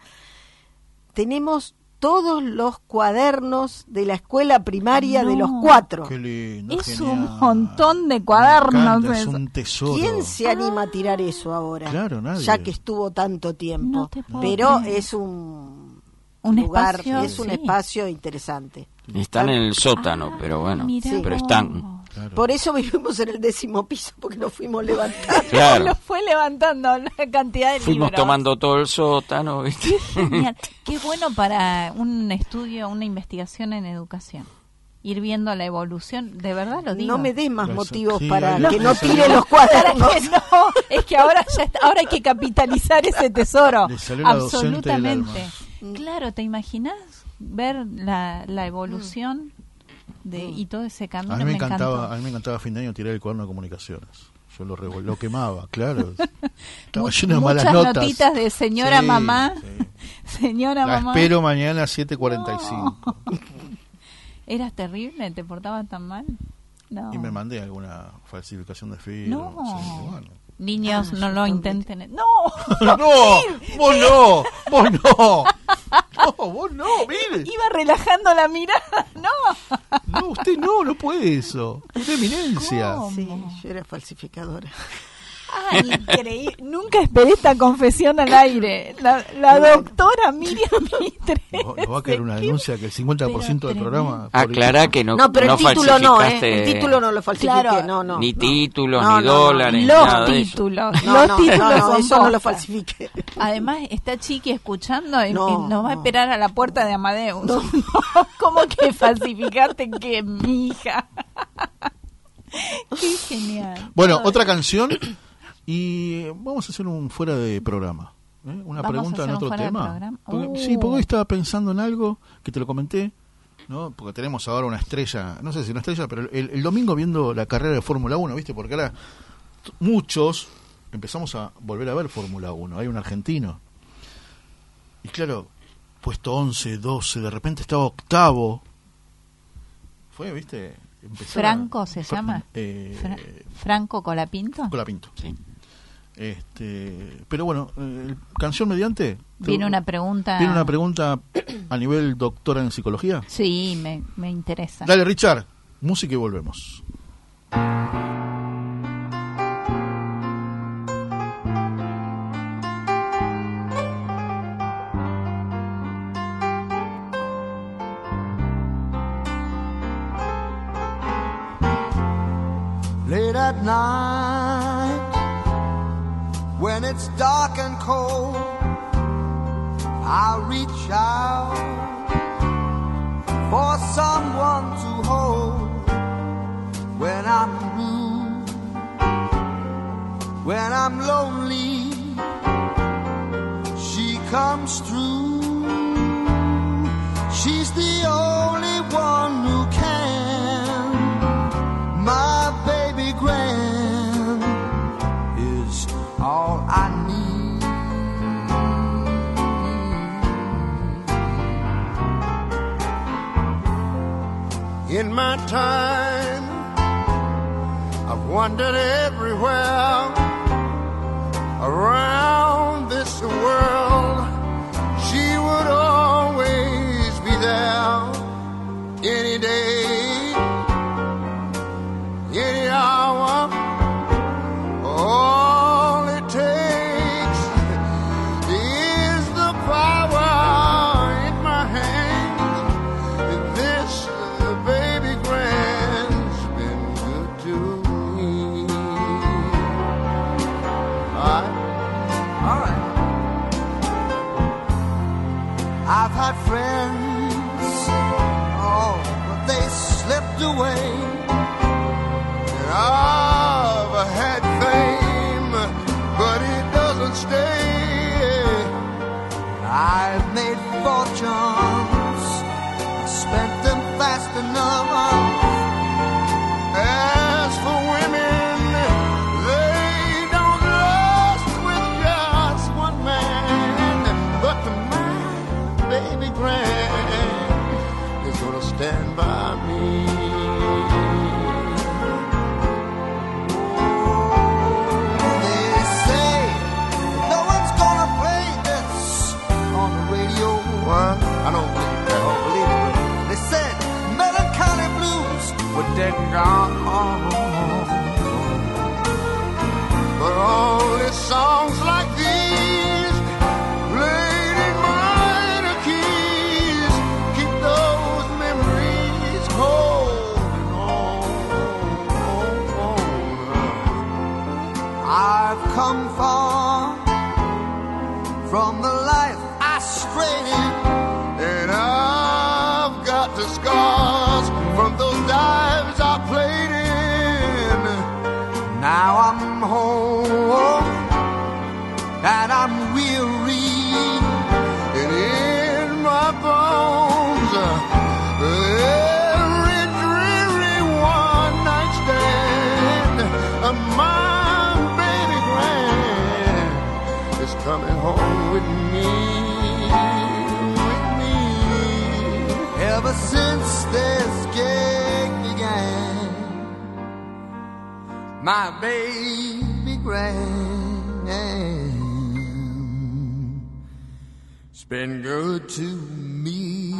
Tenemos todos los cuadernos de la escuela primaria de
No.
los 4.
Qué lindo,
Es
genial.
un montón de
Me
cuadernos.
encanta, es
eso.
un tesoro.
¿Quién se anima a tirar eso ahora?
Claro, nadie.
Ya que estuvo tanto tiempo.
No te puedo
Pero
creer.
es un
Un
lugar,
espacio,
es un
sí.
espacio interesante.
Están en el sótano, pero bueno,
Mirá
Sí.
pero
vos.
están.
Claro.
Por eso vivimos en el 10º piso, porque nos fuimos levantando.
Claro.
Lo fue levantando la cantidad de
Fuimos
libros.
tomando todo el sótano, ¿viste?
Genial. Qué bueno para un estudio, una investigación en educación. Ir viendo la evolución, de verdad lo digo.
No me des más
Eso,
motivos
sí,
para
hay
que
que
no
hacerlo.
tire los
Para
cuadernos.
que no, es que ahora ahora hay que capitalizar ese tesoro.
Le salió la docente del
Absolutamente.
alma.
Claro, ¿te imaginas ver la evolución y todo ese camino?
A mí me
encantó.
encantaba, a mí me encantaba a fin de año tirar el cuaderno de comunicaciones. Yo lo quemaba, claro. Estaba lleno de malas
Muchas
notas.
notitas de señora
Sí,
mamá.
sí.
Señora
La
mamá.
espero mañana a 7:45.
¿Eras terrible? ¿Te portabas tan mal? No.
Y me mandé alguna falsificación de firma.
No.
Sí, bueno.
Niños, no lo intenten. ¡No!
No, vos no, vos no. No, vos no, mire.
Iba relajando la mirada. ¡No!
No, usted no puede eso. Es de eminencia.
¿Cómo?
Sí, yo era falsificadora.
Ay, increíble. Nunca esperé esta confesión al aire. La doctora Miriam Mitre.
Nos va a caer una denuncia que el 50% del programa...
Aclará que no,
No, pero
no
el título no,
falsificaste
el título no lo falsifiqué,
Claro.
no.
ni títulos,
No,
ni
no,
dólares,
Los
nada de eso.
títulos.
No,
Los títulos son
eso no lo
posta.
falsifiqué.
Además, está Chiqui escuchando y
No,
nos va a
no.
esperar a la puerta de Amadeus. ¿Cómo que falsificaste que mi hija? Qué genial.
Bueno,
Ay.
otra canción y vamos a hacer un fuera de programa. Una
¿Vamos a
pregunta
hacer
en
un
otro
fuera de
tema.
programa?
Sí, porque hoy estaba pensando en algo que te lo comenté, ¿no? Porque tenemos ahora una estrella, no sé si una estrella, pero el domingo viendo la carrera de Fórmula 1, ¿viste? Porque ahora muchos empezamos a volver a ver Fórmula 1. Hay un argentino. Y claro, puesto 11, 12, de repente estaba octavo. Fue, ¿viste?
¿Franco se llama? ¿Franco Colapinto?
Colapinto.
Sí.
Pero bueno, canción mediante.
Viene una pregunta.
¿Viene una pregunta a nivel doctora en psicología?
Sí, me interesa.
Dale, Richard, música y volvemos.
Late at night, when it's dark and cold, I'll reach out for someone to hold. When I'm blue, when I'm lonely, she comes through. She's the only one who can. My baby Gran is all I need. In my time, I've wandered everywhere around this world. She would always be there, any day, any hour. All it takes is the power in my hands. And this baby Gran's been good to me. All right. I've had friends, oh, but they slipped away. And I've had fame, but it doesn't stay. I've made fortunes, spent them fast enough. As for women, they don't last with just one man. But my baby Gran is gonna stand by me. They say no one's gonna play this on the radio. I don't believe that. I don't believe it. They said melancholy blues were dead and gone. But only songs like these, played in minor keys, keep those memories holding on. I've come far from the life I strayed in, and I've got the scars from those dives I played in. Now I'm home, and I'm weary, and in my bones, every dreary one-night stand, my baby Gran is coming home with me. Ever since this gig began, my baby Gran has been good to me.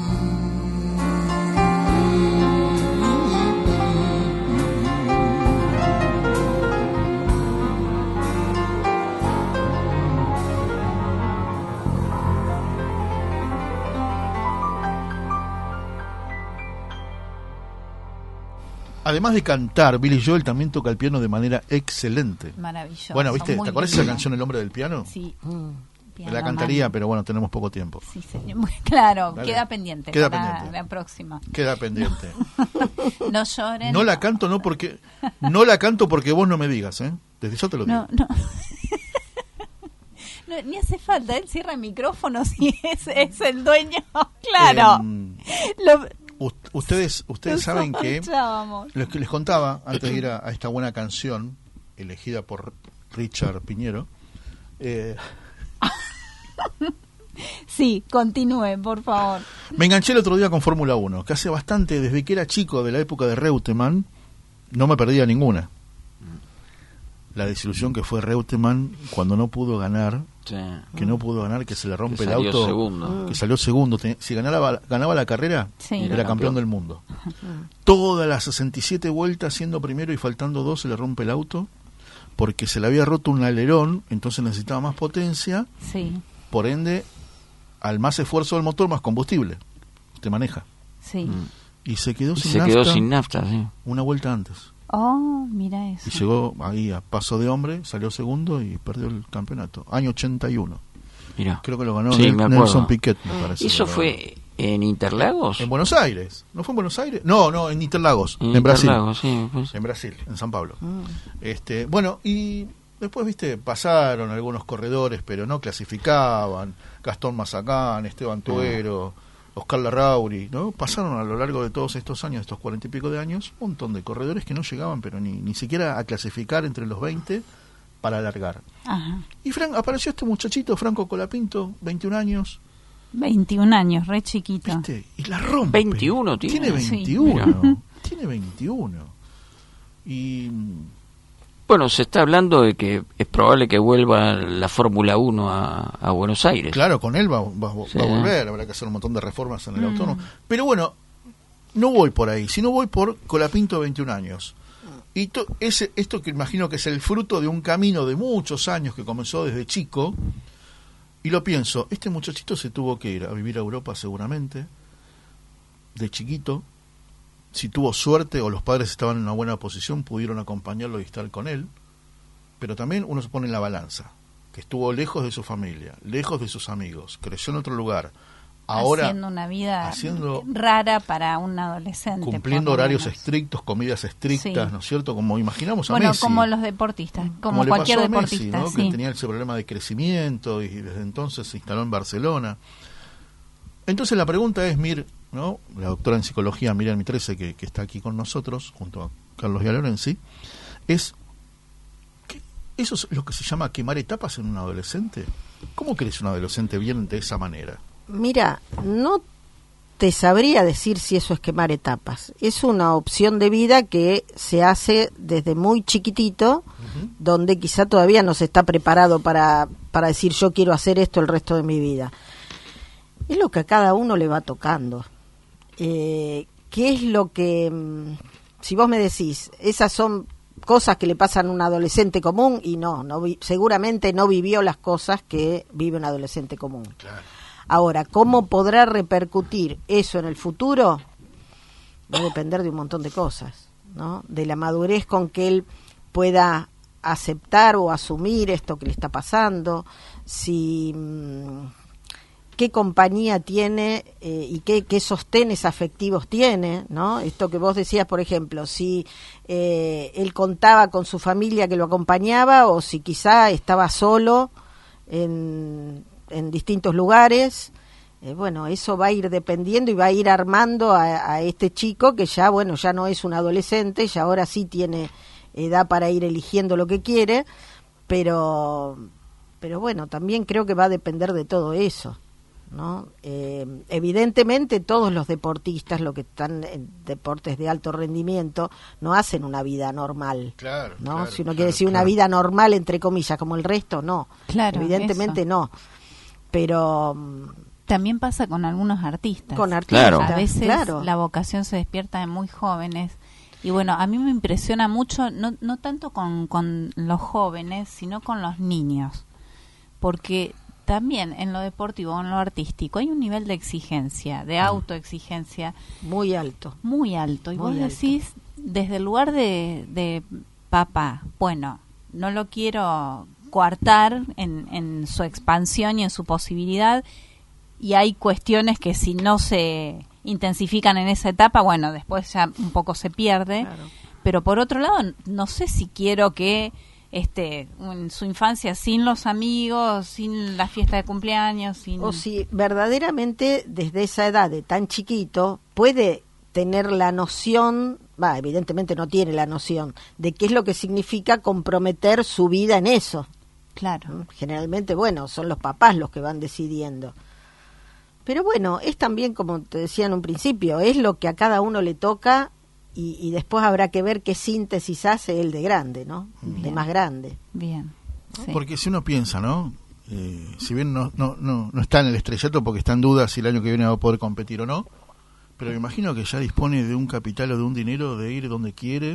además de cantar, Billy Joel también toca el piano de manera excelente.
Maravilloso.
Bueno, ¿viste?
muy
¿Te acuerdas de
lindo.
esa canción El hombre del piano?
Sí.
Me la cantaría, pero bueno, tenemos poco tiempo.
Sí, señor. Claro,
Dale.
queda pendiente
Queda
para
pendiente.
la próxima.
Queda pendiente.
No lloren.
No la canto porque vos no me digas, ¿eh? Desde yo te lo digo.
No. No, ni hace falta, él cierra el micrófono si es el dueño. Claro.
Ustedes saben que
sospechábamos.
lo que les contaba antes de ir a esta buena canción elegida por Richard Piñero.
Sí, continúe, por favor.
Me enganché el otro día con Fórmula 1, que hace bastante, desde que era chico, de la época de Reutemann, no me perdía ninguna. La desilusión que fue Reutemann cuando no pudo ganar, que se le rompe el auto,
segundo.
que salió segundo. Si ganaba la carrera,
Sí.
era campeón del mundo. Todas las 67 vueltas siendo primero y faltando 2 se le rompe el auto, porque se le había roto un alerón, entonces necesitaba más potencia,
Sí,
por ende, al más esfuerzo del motor, más combustible. Te maneja.
sí.
Y se quedó
Y
sin
se
nafta
quedó sin nafta, sí.
una vuelta antes.
Oh, mira eso.
Y llegó ahí a paso de hombre, salió segundo y perdió el campeonato. Año 81.
Mira.
Creo que lo ganó
Sí, me acuerdo.
Nelson Piquet, me parece.
¿Eso
Lo
fue en Interlagos?
ganó. En Buenos Aires. ¿No fue en Buenos Aires? No, en Interlagos, en Brasil.
Interlagos, sí, pues.
En Brasil, en San Pablo. Bueno, y después, viste, pasaron algunos corredores, pero no clasificaban. Gastón Mazacán, Esteban Tuero, Oscar Larrauri, ¿no? Pasaron a lo largo de todos estos años, estos 40 y pico de años, un montón de corredores que no llegaban, pero ni siquiera a clasificar entre los 20 para alargar.
Ajá.
Y apareció este muchachito, Franco Colapinto, 21 años,
21 años, re chiquito.
¿viste? Y la rompe.
21 tiene.
Tiene
Sí.
21. Tiene 21. Y
Bueno, se está hablando de que es probable que vuelva la Fórmula 1 a Buenos Aires.
claro, con él va
Sí.
a volver, habrá que hacer un montón de reformas en el autónomo. Pero bueno, no voy por ahí, sino voy por Colapinto, 21 años. Y esto que imagino que es el fruto de un camino de muchos años que comenzó desde chico, y lo pienso, este muchachito se tuvo que ir a vivir a Europa seguramente, de chiquito. Si tuvo suerte o los padres estaban en una buena posición, pudieron acompañarlo y estar con él. Pero también uno se pone en la balanza, que estuvo lejos de su familia, lejos de sus amigos, creció en otro lugar. Ahora
haciendo una vida
haciendo-
rara para un adolescente.
cumpliendo
por lo
horarios
menos.
estrictos, comidas estrictas,
Sí.
¿no es cierto? Como imaginamos a
Bueno,
Messi.
como los deportistas, como
le
cualquier
pasó a Messi,
deportista,
¿no?
sí.
Que tenía ese problema de crecimiento y desde entonces se instaló en Barcelona. Entonces la pregunta es, ¿no? La doctora en psicología Miriam Mitrese, que está aquí con nosotros, junto a Carlos Gialorenzi, es que ¿eso es lo que se llama quemar etapas en un adolescente? ¿Cómo crece un adolescente bien de esa manera?
Mira, no te sabría decir si eso es quemar etapas. Es una opción de vida que se hace desde muy chiquitito, donde quizá todavía no se está preparado para decir yo quiero hacer esto el resto de mi vida. Es lo que a cada uno le va tocando. ¿Qué es lo que, si vos me decís, esas son cosas que le pasan a un adolescente común? Y seguramente no vivió las cosas que vive un adolescente común.
Claro.
Ahora, ¿cómo podrá repercutir eso en el futuro? Va a depender de un montón de cosas, ¿no? De la madurez con que él pueda aceptar o asumir esto que le está pasando, si qué compañía tiene y qué sostenes afectivos tiene, ¿no? Esto que vos decías, por ejemplo, si él contaba con su familia que lo acompañaba o si quizá estaba solo en distintos lugares. Bueno, eso va a ir dependiendo y va a ir armando a este chico que ya, bueno, ya no es un adolescente, ya ahora sí tiene edad para ir eligiendo lo que quiere, pero bueno, también creo que va a depender de todo eso, ¿no? Evidentemente todos los deportistas, los que están en deportes de alto rendimiento, no hacen una vida normal,
Claro,
¿no?
claro,
Si uno
claro,
quiere decir una
claro.
vida normal, entre comillas, como el resto, no.
Claro,
Evidentemente
eso.
no. Pero
También pasa con algunos artistas.
con artistas,
Claro.
A veces
claro.
la vocación se despierta de muy jóvenes. Y bueno, a mí me impresiona mucho, no tanto con los jóvenes, sino con los niños. Porque también en lo deportivo, en lo artístico, hay un nivel de exigencia, de autoexigencia
muy alto.
muy alto. Y
Muy
vos
alto.
decís, desde el lugar de papá, bueno, no lo quiero coartar en su expansión y en su posibilidad, y hay cuestiones que si no se intensifican en esa etapa, bueno, después ya un poco se pierde.
Claro.
Pero por otro lado, no sé si quiero que en su infancia sin los amigos, sin la fiesta de cumpleaños, sin...
O si verdaderamente desde esa edad de tan chiquito puede tener la noción, evidentemente no tiene la noción, de qué es lo que significa comprometer su vida en eso.
Claro.
Generalmente, bueno, son los papás los que van decidiendo. Pero bueno, es también, como te decía en un principio, es lo que a cada uno le toca y después habrá que ver qué síntesis hace él de grande, ¿no?
Bien.
De más grande.
Bien. Sí.
Porque si uno piensa, ¿no? Si bien no está en el estrellato porque está en duda si el año que viene va a poder competir o no, pero me imagino que ya dispone de un capital o de un dinero de ir donde quiere.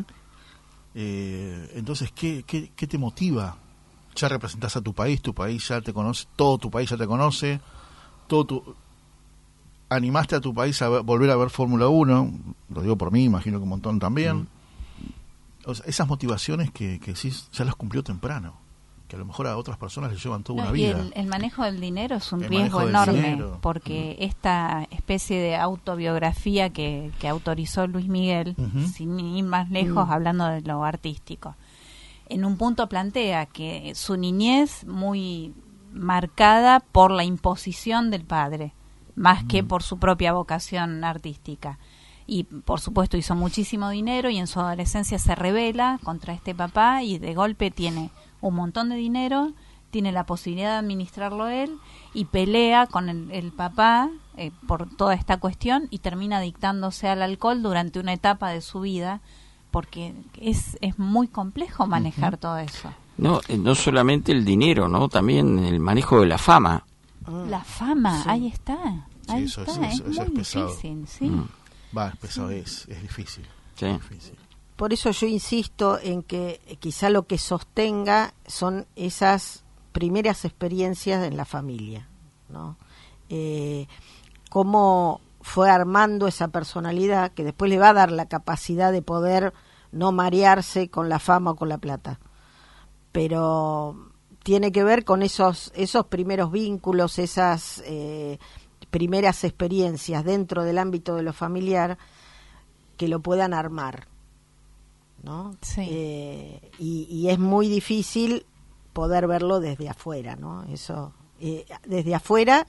Entonces, ¿qué te motiva? Ya representás a tu país ya te conoce, todo tu país ya te conoce, animaste a tu país a volver a ver Fórmula 1, lo digo por mí, imagino que un montón también. O sea, esas motivaciones que sí ya las cumplió temprano, que a lo mejor a otras personas les llevan toda una vida.
Y el manejo del dinero es un
El
riesgo
manejo del
enorme,
dinero.
porque esta especie de autobiografía que autorizó Luis Miguel, sin ir más lejos, hablando de lo artístico, en un punto plantea que su niñez muy marcada por la imposición del padre, más que por su propia vocación artística. Y por supuesto hizo muchísimo dinero y en su adolescencia se rebela contra este papá y de golpe tiene un montón de dinero, tiene la posibilidad de administrarlo él y pelea con el papá por toda esta cuestión y termina adictándose al alcohol durante una etapa de su vida, porque es muy complejo manejar todo eso.
No solamente el dinero, ¿no? También el manejo de la fama.
La fama,
Sí.
ahí está. Ahí
eso
está,
es
muy
pesado.
difícil, sí.
Es pesado, es difícil.
Sí.
Difícil.
Por eso yo insisto en que quizá lo que sostenga son esas primeras experiencias en la familia, ¿no? Cómo fue armando esa personalidad que después le va a dar la capacidad de poder no marearse con la fama o con la plata. Pero tiene que ver con esos primeros vínculos, esas primeras experiencias dentro del ámbito de lo familiar que lo puedan armar, ¿no?
Sí.
Y es muy difícil poder verlo desde afuera, ¿no? Eso desde afuera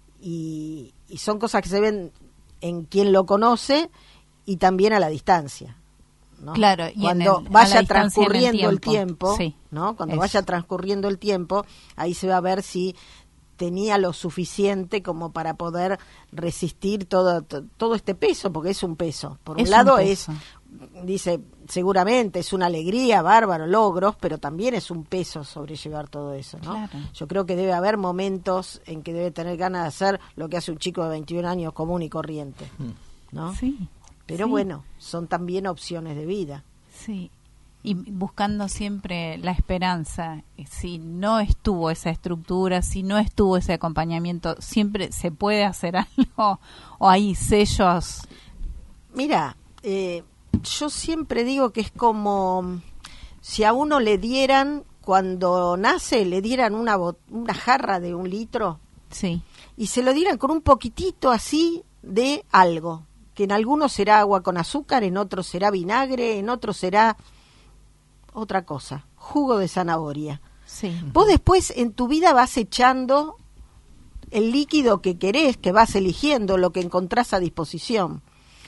y son cosas que se ven en quien lo conoce y también a la distancia, ¿no?
Claro, y
cuando
a la
vaya
distancia
transcurriendo
en
el tiempo,
sí,
¿no? Cuando
eso.
vaya transcurriendo el tiempo, ahí se va a ver si tenía lo suficiente como para poder resistir todo este peso, porque es un peso. Por un
Es
lado
un peso.
dice, seguramente es una alegría, bárbaro, logros, pero también es un peso sobrellevar todo eso, ¿no?
Claro.
Yo creo que debe haber momentos en que debe tener ganas de hacer lo que hace un chico de 21 años común y corriente, ¿no?
Sí.
Pero
sí,
bueno, son también opciones de vida.
Sí. Y buscando siempre la esperanza. Si no estuvo esa estructura, si no estuvo ese acompañamiento, siempre se puede hacer algo o hay sellos.
Mira, yo siempre digo que es como si a uno le dieran, cuando nace, le dieran una jarra de 1 litro
Sí.
y se lo dieran con un poquitito así de algo, que en algunos será agua con azúcar, en otros será vinagre, en otros será otra cosa, jugo de zanahoria.
Sí.
Vos después en tu vida vas echando el líquido que querés, que vas eligiendo, lo que encontrás a disposición.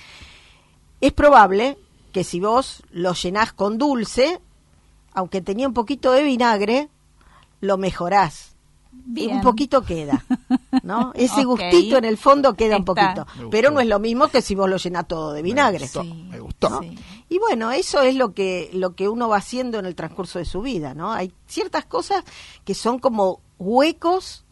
Es probable que si vos lo llenás con dulce, aunque tenía un poquito de vinagre, lo mejorás.
Bien.
Un poquito queda, ¿no? Ese
Ok.
gustito en el fondo queda un
Está.
poquito.
Me gustó.
Pero no es lo mismo que si vos lo llenás todo de vinagre.
Me gustó.
Sí.
Y bueno, eso es lo que uno va haciendo en el transcurso de su vida, ¿no? Hay ciertas cosas que son como huecos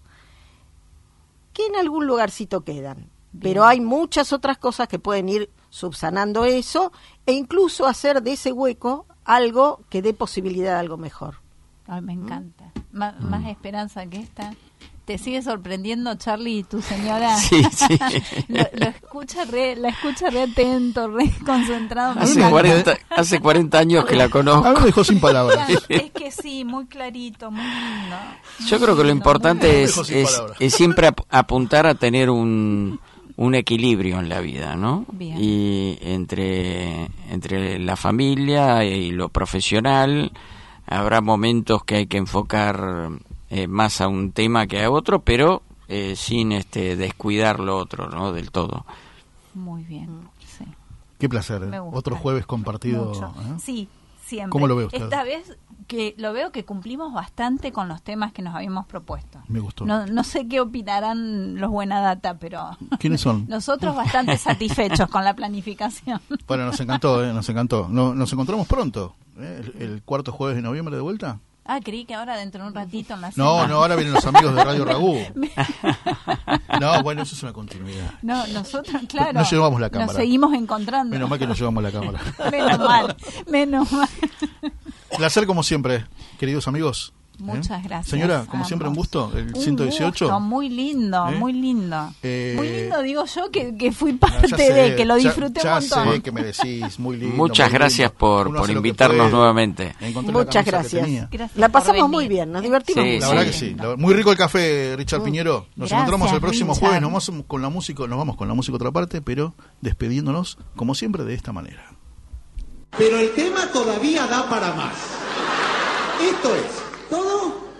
que en algún lugarcito quedan. Pero hay muchas otras cosas que pueden ir subsanando eso e incluso hacer de ese hueco algo que dé posibilidad de algo mejor.
Ay, me encanta. Más esperanza que esta ¿Te sigue sorprendiendo, Charlie, tu señora?
Sí, sí.
Lo escucha la escucha re atento, re concentrado.
Hace 40 años que la
A mí
conozco.
me dejó sin palabras.
Es que sí, muy clarito, muy lindo.
Yo creo que lo importante
Dejo sin palabras.
es siempre apuntar a tener un equilibrio en la vida, ¿no?
Bien.
Y entre la familia y lo profesional habrá momentos que hay que enfocar más a un tema que a otro, pero sin descuidar lo otro, ¿no? Del todo.
Muy bien, sí.
Qué placer.
Me gusta.
Otro jueves compartido.
Mucho. Sí, siempre.
¿Cómo lo ve usted?
Esta vez que lo veo que cumplimos bastante con los temas que nos habíamos propuesto.
Me gustó.
No sé qué opinarán los Buena Data, pero
¿Quiénes son?
nosotros bastante satisfechos con la planificación.
Bueno, nos encantó, nos encantó. Nos encontramos pronto. El cuarto jueves de noviembre de vuelta.
Ah, creí que ahora dentro de un ratito en la
No,
semana.
no, ahora vienen los amigos de Radio Ragú. No, bueno, eso es una continuidad.
No, nosotros, claro.
No llevamos la
Nos
cámara.
seguimos encontrando.
Menos mal que nos llevamos la cámara.
Menos mal.
Placer como siempre, queridos amigos.
Muchas gracias.
Señora, como
a
siempre, un
ambos.
gusto. El
Un
118.
gusto, muy lindo, muy lindo. Muy lindo, digo yo, que fui
No,
parte
ya sé,
de, que lo disfruté
ya
un montón.
sé que me decís, muy lindo.
Muchas
muy
gracias
lindo.
por
Uno hace lo que
invitarnos
puede.
nuevamente.
Encontré la
Muchas
camisa que
gracias.
tenía.
Gracias
La
por
pasamos
venir.
muy bien, nos divertimos
Sí,
mucho.
La verdad
sí.
que sí. Muy rico el café, Richard Piñero. Nos
Gracias,
encontramos el próximo
Richard.
jueves. Nos vamos con la música otra parte, pero despidiéndonos, como siempre, de esta manera.
Pero el tema todavía da para más. Esto es todo,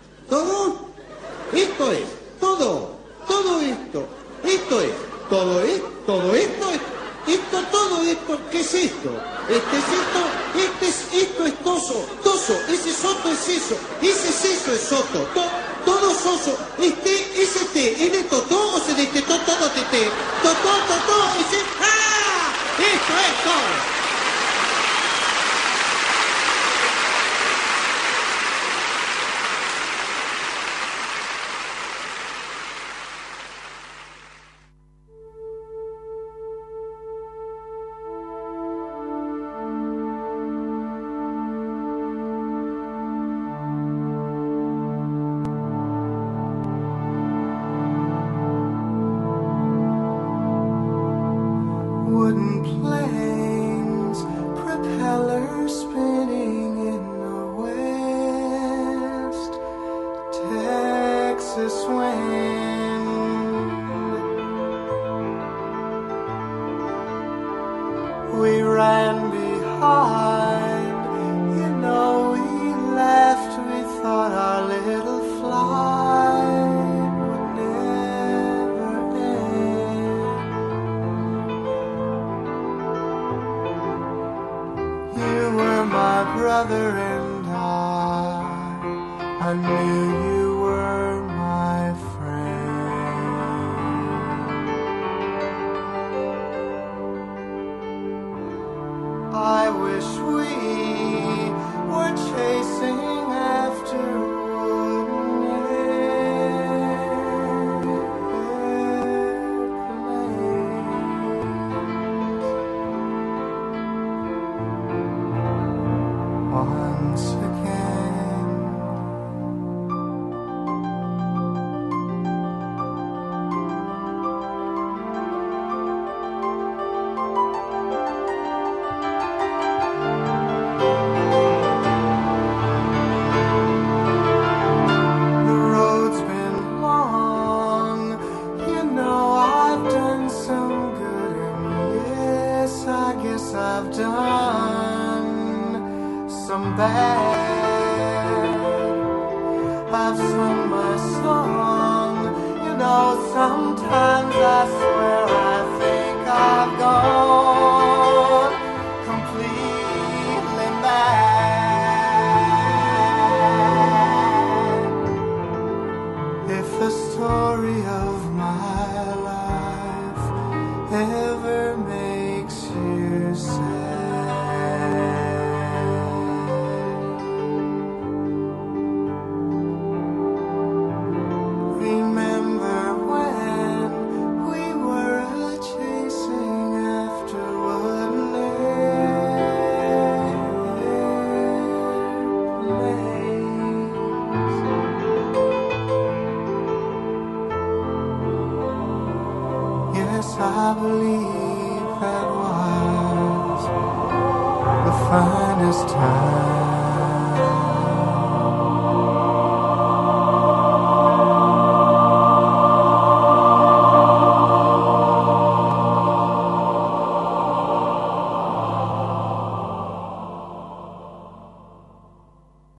esto es todo esto, todo esto, ¿qué es esto? Esto es toso, ese soto es eso, ese es eso es soto, todo soso, es el de totó o se destetó todo tete, totó, esto es todo.
Wooden planes, propellers spinning in the west, Texas wind. We ran behind, we laughed, we thought our little flight would never end. You were my brother and I knew you were my friend. I wish we were chasing after wooden airplanes. Once again, the road's been long. I've done some good, and yes, I guess I've done some bad. I've sung my song, sometimes I swear I think I've gone completely mad. If the story of my life ever makes you sad, remember when we I believe that was the finest time.